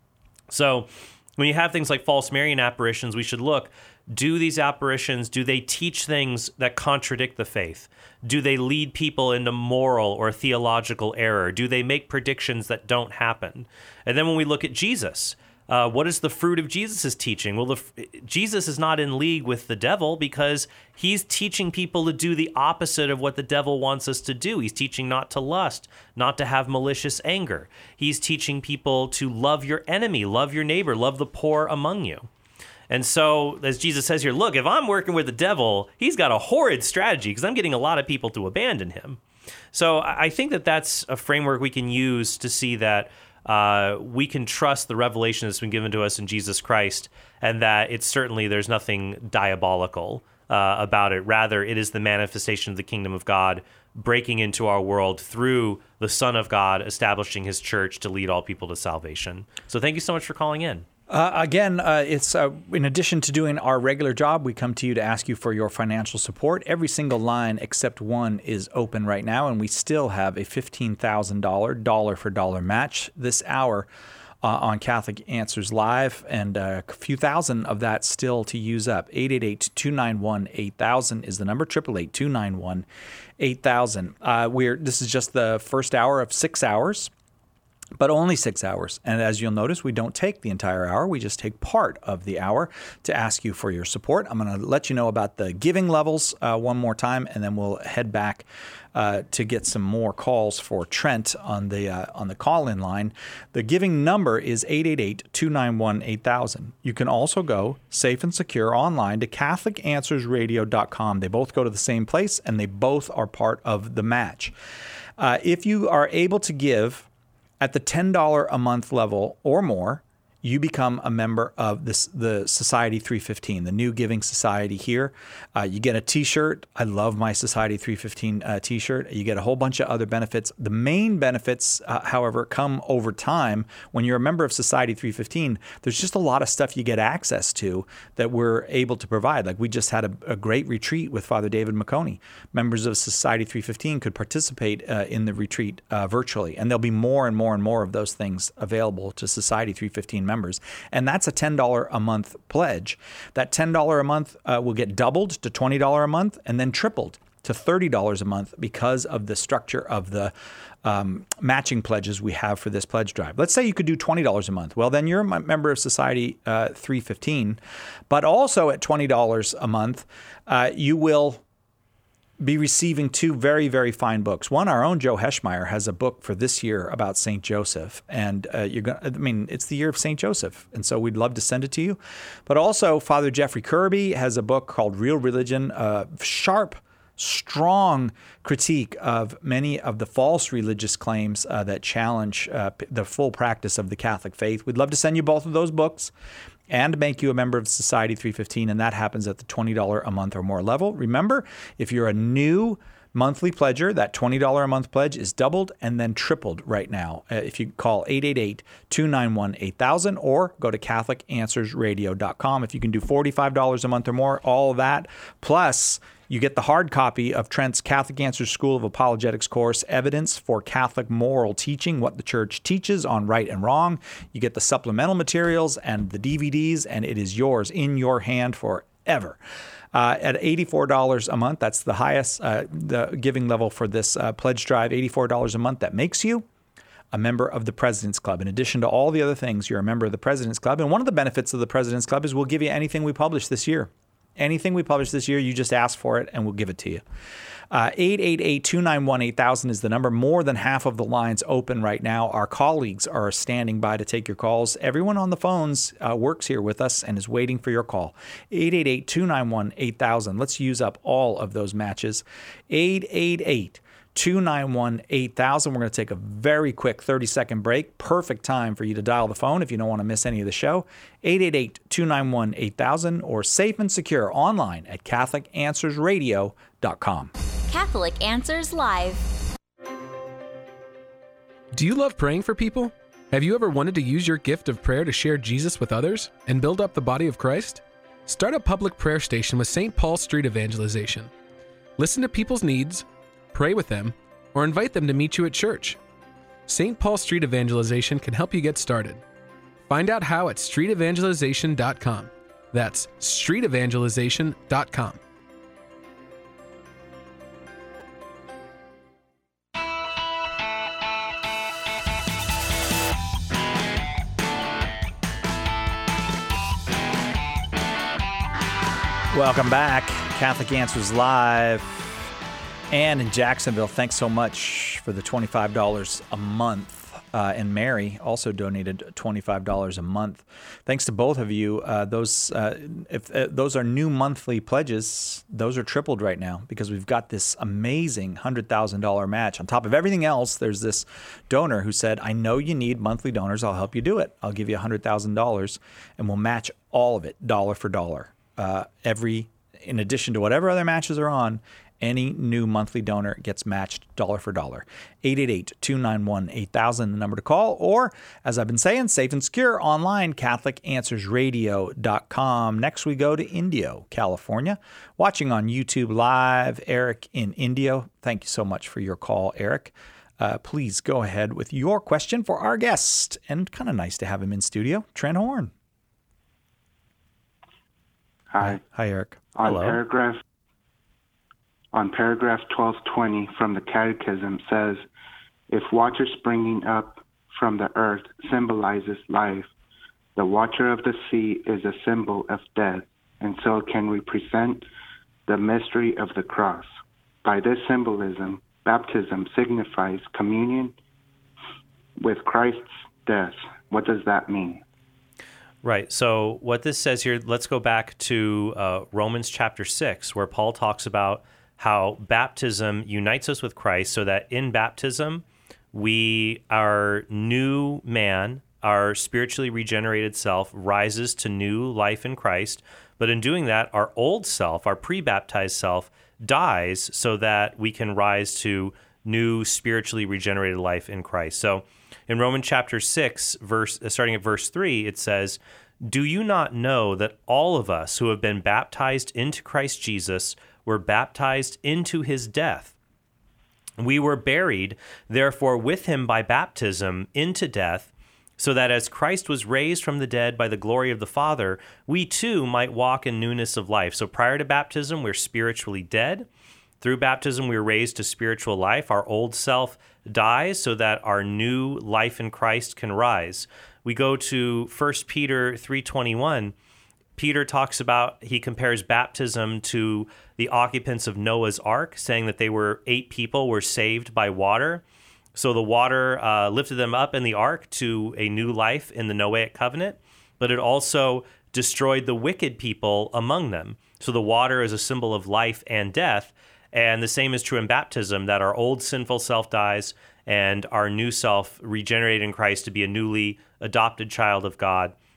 So when you have things like false Marian apparitions, we should look, do these apparitions, do they teach things that contradict the faith? Do they lead people into moral or theological error? Do they make predictions that don't happen? And then when we look at Jesus, what is the fruit of Jesus' teaching? Well, Jesus is not in league with the devil because he's teaching people to do the opposite of what the devil wants us to do. He's teaching not to lust, not to have malicious anger. He's teaching people to love your enemy, love your neighbor, love the poor among you. And so, as Jesus says here, look, if I'm working with the devil, he's got a horrid strategy because I'm getting a lot of people to abandon him. So I think that that's a framework we can use to see that we can trust the revelation that's been given to us in Jesus Christ, and that it's certainly, there's nothing diabolical about it. Rather, it is the manifestation of the kingdom of God breaking into our world through the Son of God establishing his church to lead all people to salvation. So thank you so much for calling in. It's in addition to doing our regular job, we come to you to ask you for your financial support. Every single line except one is open right now, and we still have a $15,000 dollar-for-dollar match this hour on Catholic Answers Live, and a few thousand of that still to use up. 888-291-8000 is the number, 888-291-8000. This is just the first hour of 6 hours. But only 6 hours. And as you'll notice, we don't take the entire hour. We just take part of the hour to ask you for your support. I'm going to let you know about the giving levels one more time, and then we'll head back to get some more calls for Trent on the call-in line. The giving number is 888-291-8000. You can also go safe and secure online to CatholicAnswersRadio.com. They both go to the same place, and they both are part of the match. If you are able to give at the $10 a month level or more, you become a member of the Society 315, the new giving society here. You get a T-shirt. I love my Society 315 T-shirt. You get a whole bunch of other benefits. The main benefits, however, come over time. When you're a member of Society 315, there's just a lot of stuff you get access to that we're able to provide. Like we just had a great retreat with Father David McConey. Members of Society 315 could participate in the retreat virtually, and there'll be more and more and more of those things available to Society 315 members. And that's a $10 a month pledge. That $10 a month will get doubled to $20 a month and then tripled to $30 a month because of the structure of the matching pledges we have for this pledge drive. Let's say you could do $20 a month. Well, then you're a member of Society 315. But also at $20 a month, you will be receiving two very, very fine books. One, our own Joe Heschmeyer has a book for this year about St. Joseph. And it's the year of St. Joseph. And so we'd love to send it to you. But also Father Jeffrey Kirby has a book called Real Religion, sharp, strong critique of many of the false religious claims that challenge the full practice of the Catholic faith. We'd love to send you both of those books and make you a member of Society 315, and that happens at the $20 a month or more level. Remember, if you're a new Monthly pledger, that $20 a month pledge is doubled and then tripled right now. If you call 888-291-8000 or go to CatholicAnswersRadio.com. If you can do $45 a month or more, all of that. Plus, you get the hard copy of Trent's Catholic Answers School of Apologetics course, Evidence for Catholic Moral Teaching, What the Church Teaches on Right and Wrong. You get the supplemental materials and the DVDs, and it is yours in your hand forever. At $84 a month, that's the highest the giving level for this pledge drive, $84 a month. That makes you a member of the President's Club. In addition to all the other things, you're a member of the President's Club. And one of the benefits of the President's Club is we'll give you anything we publish this year. Anything we publish this year, you just ask for it and we'll give it to you. 888-291-8000 is the number. More than half of the lines open right now. Our colleagues are standing by to take your calls. Everyone on the phones works here with us and is waiting for your call. 888-291-8000. Let's use up all of those matches. 888-291-8000. We're going to take a very quick 30-second break. Perfect time for you to dial the phone if you don't want to miss any of the show. 888-291-8000 or safe and secure online at CatholicAnswersRadio.com. Catholic Answers Live. Do you love praying for people? Have you ever wanted to use your gift of prayer to share Jesus with others and build up the body of Christ? Start a public prayer station with St. Paul Street Evangelization. Listen to people's needs, pray with them, or invite them to meet you at church. St. Paul Street Evangelization can help you get started. Find out how at streetevangelization.com. That's streetevangelization.com. Welcome back. Catholic Answers Live. Ann in Jacksonville, thanks so much for the $25 a month. And Mary also donated $25 a month. Thanks to both of you. If those are new monthly pledges, those are tripled right now because we've got this amazing $100,000 match. On top of everything else, there's this donor who said, I know you need monthly donors. I'll help you do it. I'll give you $100,000 and we'll match all of it dollar for dollar. In addition to whatever other matches are on, any new monthly donor gets matched dollar for dollar. 888-291-8000, the number to call. Or, as I've been saying, safe and secure online, CatholicAnswersRadio.com. Next, we go to Indio, California. Watching on YouTube Live, Eric in Indio. Thank you so much for your call, Eric. Please go ahead with your question for our guest. And kind of nice to have him in studio, Trent Horn. Hi. Hi, Eric. Hello. On paragraph 1220 from the Catechism says, if water springing up from the earth symbolizes life, the water of the sea is a symbol of death, and so can represent the mystery of the cross. By this symbolism, baptism signifies communion with Christ's death. What does that mean? Right. So what this says here, let's go back to Romans chapter 6, where Paul talks about how baptism unites us with Christ so that in baptism, our new man, our spiritually regenerated self, rises to new life in Christ. But in doing that, our old self, our pre-baptized self, dies so that we can rise to new spiritually regenerated life in Christ. So in Romans chapter 6, starting at verse 3, it says, do you not know that all of us who have been baptized into Christ Jesus were baptized into his death? We were buried, therefore, with him by baptism into death, so that as Christ was raised from the dead by the glory of the Father, we too might walk in newness of life. So prior to baptism, we're spiritually dead. Through baptism, we're raised to spiritual life. Our old self dies so that our new life in Christ can rise. We go to 1 Peter 3:21. Peter talks about, he compares baptism to the occupants of Noah's Ark, saying that 8 people were saved by water. So the water lifted them up in the ark to a new life in the Noahic covenant, but it also destroyed the wicked people among them. So the water is a symbol of life and death, and the same is true in baptism, that our old sinful self dies and our new self regenerated in Christ to be a newly adopted child of God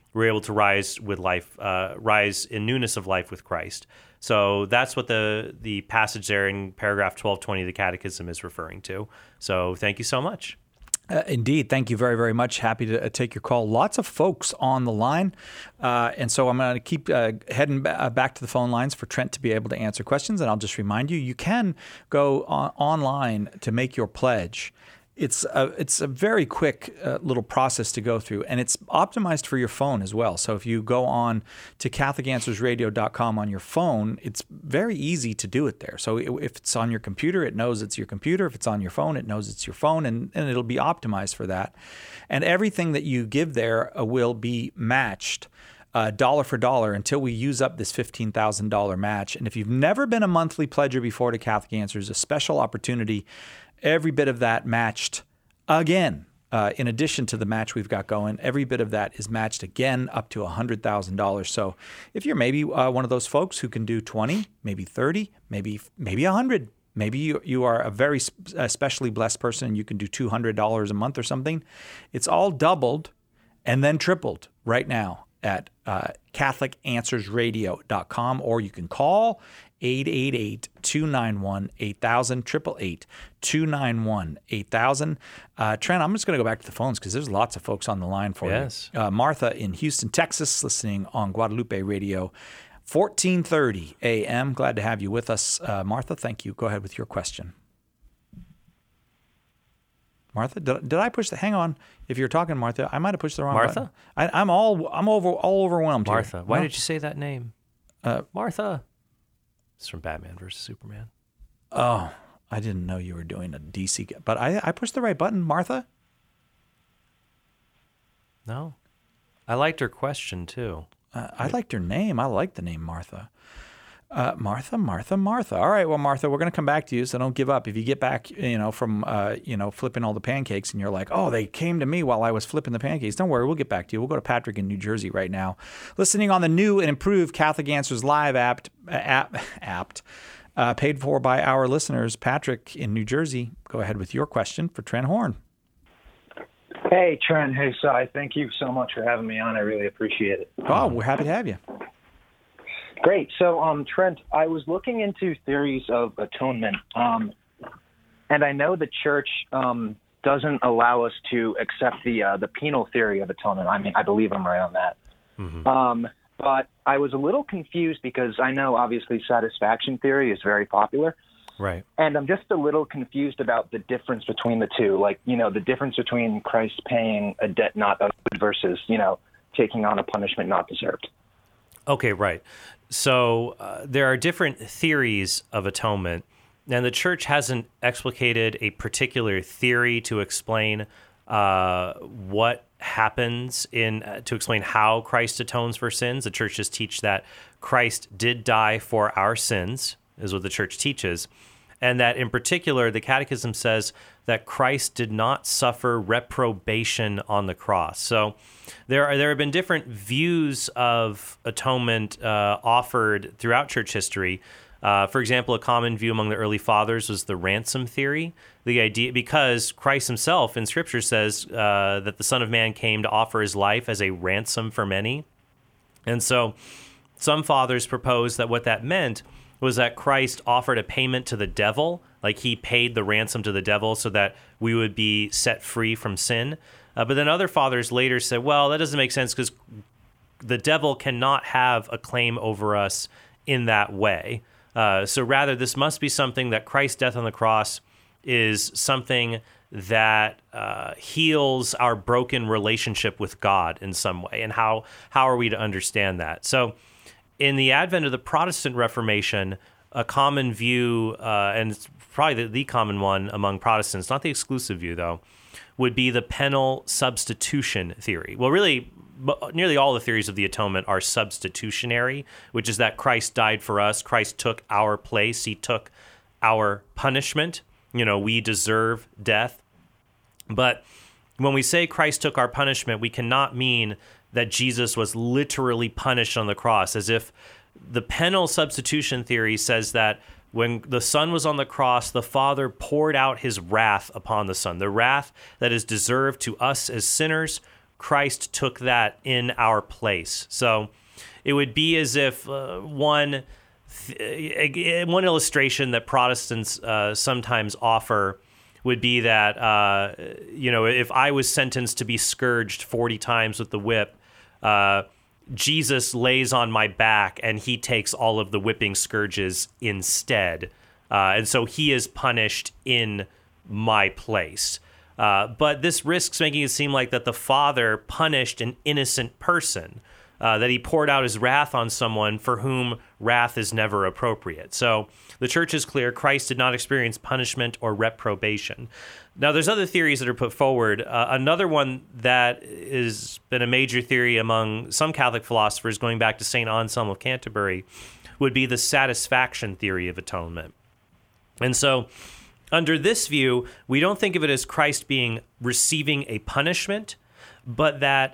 we're able to rise in newness of life with Christ. So that's what the passage there in paragraph 1220 of the Catechism is referring to. So thank you so much. Indeed. Thank you very, very much. Happy to take your call. Lots of folks on the line. And so I'm going to keep heading back to the phone lines for Trent to be able to answer questions. And I'll just remind you, you can go online to make your pledge. It's a very quick little process to go through, and it's optimized for your phone as well. So if you go on to CatholicAnswersRadio.com on your phone, it's very easy to do it there. So if it's on your computer, it knows it's your computer. If it's on your phone, it knows it's your phone, and it'll be optimized for that. And everything that you give there will be matched dollar for dollar until we use up this $15,000 match. And if you've never been a monthly pledger before to Catholic Answers, a special opportunity. Every bit of that matched again. In addition to the match we've got going, every bit of that is matched again up to $100,000. So if you're maybe one of those folks who can do 20, maybe 30, maybe 100, maybe you are a very especially blessed person and you can do $200 a month or something, it's all doubled and then tripled right now at CatholicAnswersRadio.com, or you can call 888-291-8000, 888-291-8000. Trent, I'm just going to go back to the phones because there's lots of folks on the line for you. Martha in Houston, Texas, listening on Guadalupe Radio, 1430 a.m. Glad to have you with us. Martha, thank you. Go ahead with your question. Martha, did I push the? Hang on. If you're talking, Martha, I might have pushed the wrong button. Martha? I'm all overwhelmed. Martha. Here. Why did you say that name? Martha. It's from Batman versus Superman. Oh, I didn't know you were doing a DC. But I pushed the right button, Martha. No, I liked her question too. I liked her name. I like the name Martha. Martha. All right, well, Martha, we're going to come back to you, so don't give up. If you get back, from, flipping all the pancakes and you're like, oh, they came to me while I was flipping the pancakes, don't worry, we'll get back to you. We'll go to Patrick in New Jersey right now. Listening on the new and improved Catholic Answers Live app, paid for by our listeners. Patrick in New Jersey, go ahead with your question for Trent Horn. Hey, Trent. Hey, Cy. Thank you so much for having me on. I really appreciate it. Oh, we're happy to have you. Great. So, Trent, I was looking into theories of atonement, and I know the Church doesn't allow us to accept the penal theory of atonement. I mean, I believe I'm right on that. Mm-hmm. But I was a little confused because I know, obviously, satisfaction theory is very popular. Right. And I'm just a little confused about the difference between the two. Like, the difference between Christ paying a debt not owed versus, taking on a punishment not deserved. Okay, right. So there are different theories of atonement, and the Church hasn't explicated a particular theory to explain what happens to explain how Christ atones for sins. The Church just teach that Christ did die for our sins, is what the Church teaches, and that in particular, the Catechism says that Christ did not suffer reprobation on the cross. So there have been different views of atonement offered throughout church history. For example, a common view among the early fathers was the ransom theory. The idea, because Christ himself in Scripture says that the Son of Man came to offer his life as a ransom for many. And so some fathers proposed that what that meant was that Christ offered a payment to the devil, like he paid the ransom to the devil so that we would be set free from sin. But then other fathers later said, well, that doesn't make sense because the devil cannot have a claim over us in that way. So rather, this must be something that Christ's death on the cross is something that heals our broken relationship with God in some way. And how are we to understand that? So in the advent of the Protestant Reformation, a common view, and it's probably the common one among Protestants, not the exclusive view though, would be the penal substitution theory. Well, really, nearly all the theories of the atonement are substitutionary, which is that Christ died for us. Christ took our place. He took our punishment. We deserve death. But when we say Christ took our punishment, we cannot mean that Jesus was literally punished on the cross, as if the penal substitution theory says that when the Son was on the cross, the Father poured out his wrath upon the Son. The wrath that is deserved to us as sinners Christ took that in our place. So it would be as if one illustration that Protestants sometimes offer would be that, if I was sentenced to be scourged 40 times with the whip, Jesus lays on my back and he takes all of the whipping scourges instead. And so he is punished in my place. But this risks making it seem like that the Father punished an innocent person, that he poured out his wrath on someone for whom wrath is never appropriate. So the church is clear. Christ did not experience punishment or reprobation. Now, there's other theories that are put forward. Another one that has been a major theory among some Catholic philosophers going back to St. Anselm of Canterbury would be the satisfaction theory of atonement. And so under this view, we don't think of it as Christ receiving a punishment, but that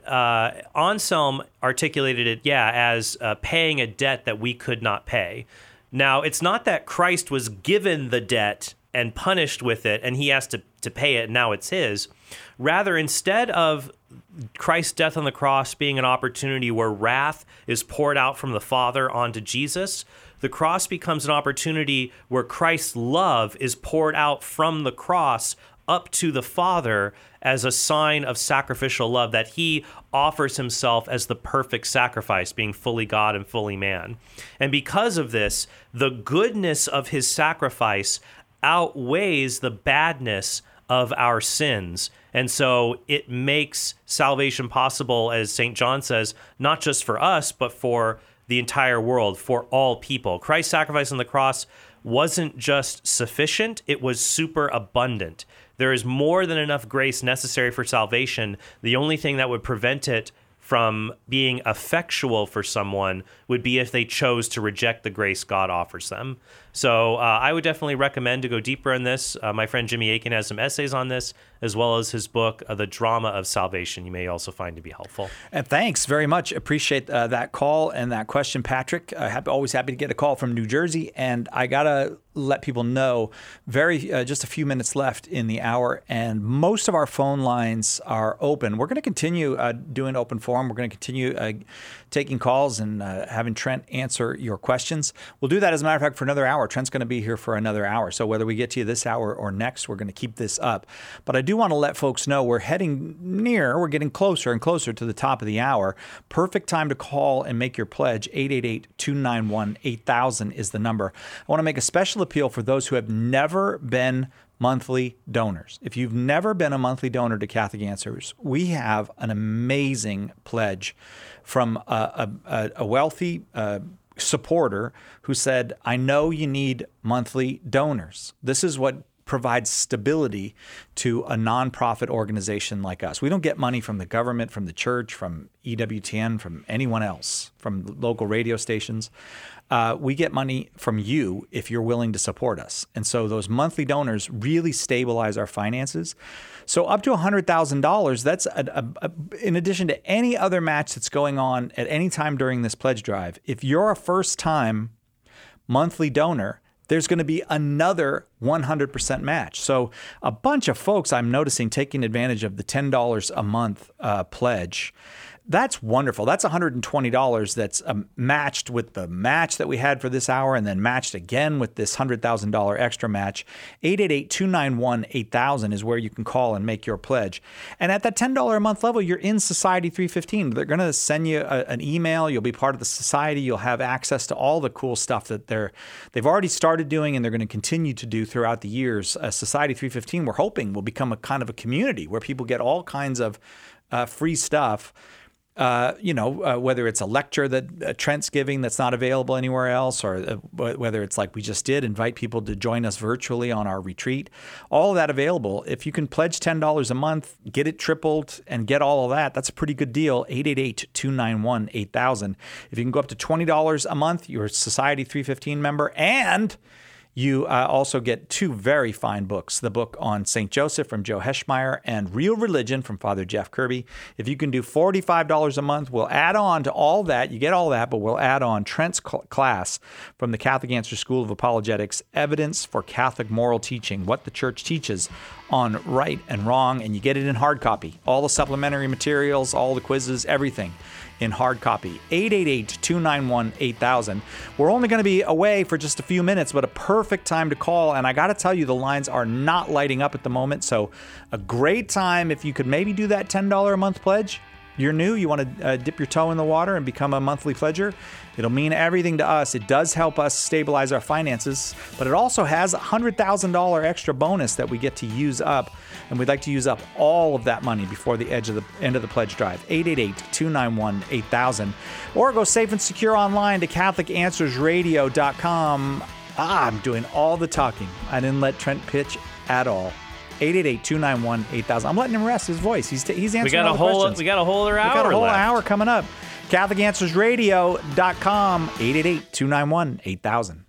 Anselm articulated it, as paying a debt that we could not pay. Now, it's not that Christ was given the debt and punished with it, and he has to pay it, and now it's his. Rather, instead of Christ's death on the cross being an opportunity where wrath is poured out from the Father onto Jesus, the cross becomes an opportunity where Christ's love is poured out from the cross up to the Father as a sign of sacrificial love, that he offers himself as the perfect sacrifice, being fully God and fully man. And because of this, the goodness of his sacrifice outweighs the badness of our sins. And so it makes salvation possible, as St. John says, not just for us, but for the entire world, for all people. Christ's sacrifice on the cross wasn't just sufficient, it was super abundant. There is more than enough grace necessary for salvation. The only thing that would prevent it from being effectual for someone would be if they chose to reject the grace God offers them. So I would definitely recommend to go deeper in this. My friend Jimmy Akin has some essays on this, as well as his book, The Drama of Salvation, you may also find to be helpful. And thanks very much. Appreciate that call and that question, Patrick. Always happy to get a call from New Jersey. And I got to let people know, just a few minutes left in the hour, and most of our phone lines are open. We're going to continue doing open forum. We're going to continue taking calls and having Trent answer your questions. We'll do that, as a matter of fact, for another hour. Trent's going to be here for another hour. So whether we get to you this hour or next, we're going to keep this up. But I do want to let folks know we're getting closer and closer to the top of the hour. Perfect time to call and make your pledge. 888-291-8000 is the number. I want to make a special appeal for those who have never been monthly donors. If you've never been a monthly donor to Catholic Answers, we have an amazing pledge from a wealthy supporter who said, I know you need monthly donors. This is what provides stability to a nonprofit organization like us. We don't get money from the government, from the church, from EWTN, from anyone else, from local radio stations. We get money from you if you're willing to support us. And so those monthly donors really stabilize our finances. So up to $100,000, that's in addition to any other match that's going on at any time during this pledge drive. If you're a first-time monthly donor, there's going to be another 100% match. So a bunch of folks I'm noticing taking advantage of the $10 a month pledge. That's wonderful. That's $120 that's matched with the match that we had for this hour, and then matched again with this $100,000 extra match. 888-291-8000 is where you can call and make your pledge. And at that $10 a month level, you're in Society 315. They're going to send you an email. You'll be part of the society. You'll have access to all the cool stuff that they've already started doing, and they're going to continue to do throughout the years. Society 315, we're hoping, will become a kind of a community where people get all kinds of free stuff. Whether it's a lecture that Trent's giving that's not available anywhere else, or whether it's like we just did, invite people to join us virtually on our retreat, all of that available. If you can pledge $10 a month, get it tripled, and get all of that, that's a pretty good deal. 888-291-8000. If you can go up to $20 a month, you're a Society 315 member, and You also get 2 very fine books, the book on St. Joseph from Joe Heschmeyer and Real Religion from Father Jeff Kirby. If you can do $45 a month, we'll add on to all that. You get all that, but we'll add on Trent's class from the Catholic Answers School of Apologetics, Evidence for Catholic Moral Teaching, what the church teaches on right and wrong, and you get it in hard copy. All the supplementary materials, all the quizzes, everything in hard copy. 888-291-8000. We're only going to be away for just a few minutes, but a perfect time to call. And I got to tell you, the lines are not lighting up at the moment. So a great time if you could maybe do that $10 a month pledge. You're new, you want to dip your toe in the water and become a monthly pledger. It'll mean everything to us. It does help us stabilize our finances, but it also has a $100,000 extra bonus that we get to use up. And we'd like to use up all of that money before the end of the pledge drive. 888-291-8000. Or go safe and secure online to CatholicAnswersRadio.com. I'm doing all the talking. I didn't let Trent pitch at all. 888-291-8000. I'm letting him rest his voice. He's answering all the questions. We got a whole other hour We got a whole left. hour coming up. CatholicAnswersRadio.com. 888-291-8000.